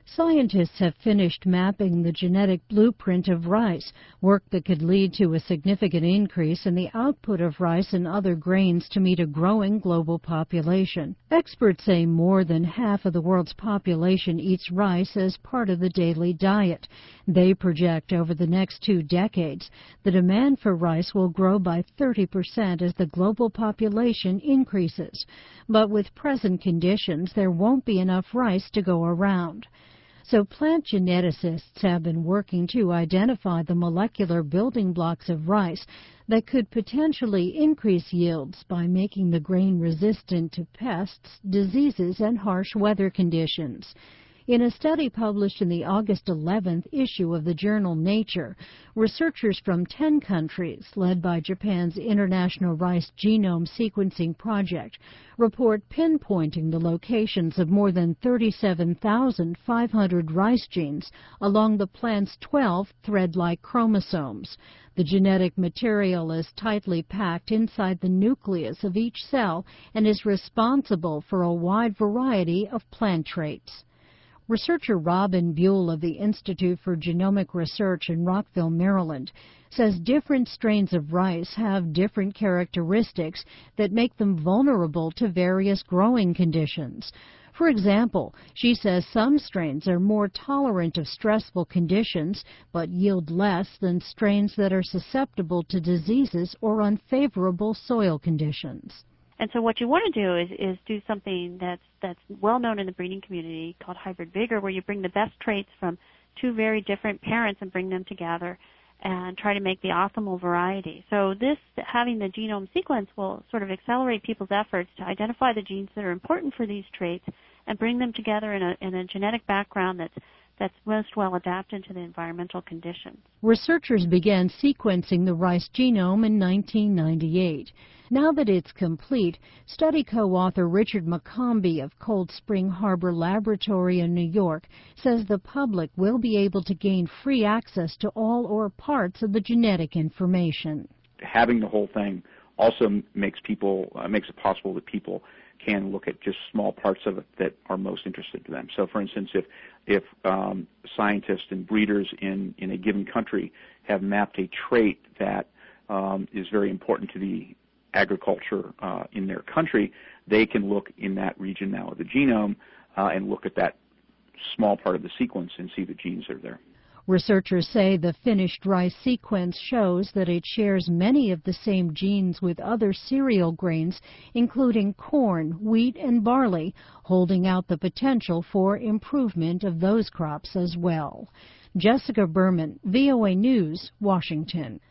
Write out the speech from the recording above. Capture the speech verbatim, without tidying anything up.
Scientists have finished mapping the genetic blueprint of rice, work that could lead to a significant increase in the output of rice and other grains to meet a growing global population. Experts say more than half of the world's population eats rice as part of the daily diet. They project over the next two decades the demand for rice will grow by thirty percent as the global population increases. But with present conditions, there won't be enough rice to go around. So plant geneticists have been working to identify the molecular building blocks of rice that could potentially increase yields by making the grain resistant to pests, diseases, and harsh weather conditions. In a study published in the August eleventh issue of the journal Nature, researchers from ten countries, led by Japan's International Rice Genome Sequencing Project, report pinpointing the locations of more than thirty-seven thousand five hundred rice genes along the plant's twelve thread-like chromosomes. The genetic material is tightly packed inside the nucleus of each cell and is responsible for a wide variety of plant traits. Researcher Robin Buell of the Institute for Genomic Research in Rockville, Maryland, says different strains of rice have different characteristics that make them vulnerable to various growing conditions. For example, she says some strains are more tolerant of stressful conditions but yield less than strains that are susceptible to diseases or unfavorable soil conditions. And so what you want to do is, is do something that's, that's well known in the breeding community called hybrid vigor, where you bring the best traits from two very different parents and bring them together and try to make the optimal variety. So this, having the genome sequence will sort of accelerate people's efforts to identify the genes that are important for these traits and bring them together in a, in a genetic background that's that's most well adapted to the environmental conditions. Researchers began sequencing the rice genome in nineteen ninety-eight. Now that it's complete, study co-author Richard McCombie of Cold Spring Harbor Laboratory in New York says the public will be able to gain free access to all or parts of the genetic information. Having the whole thing also makes people uh, makes it possible that people can look at just small parts of it that are most interested to them. So, for instance, if if um, scientists and breeders in, in a given country have mapped a trait that um, is very important to the agriculture uh, in their country, they can look in that region now of the genome uh, and look at that small part of the sequence and see the genes that are there. Researchers say the finished rice sequence shows that it shares many of the same genes with other cereal grains, including corn, wheat, and barley, holding out the potential for improvement of those crops as well. Jessica Berman, V O A News, Washington.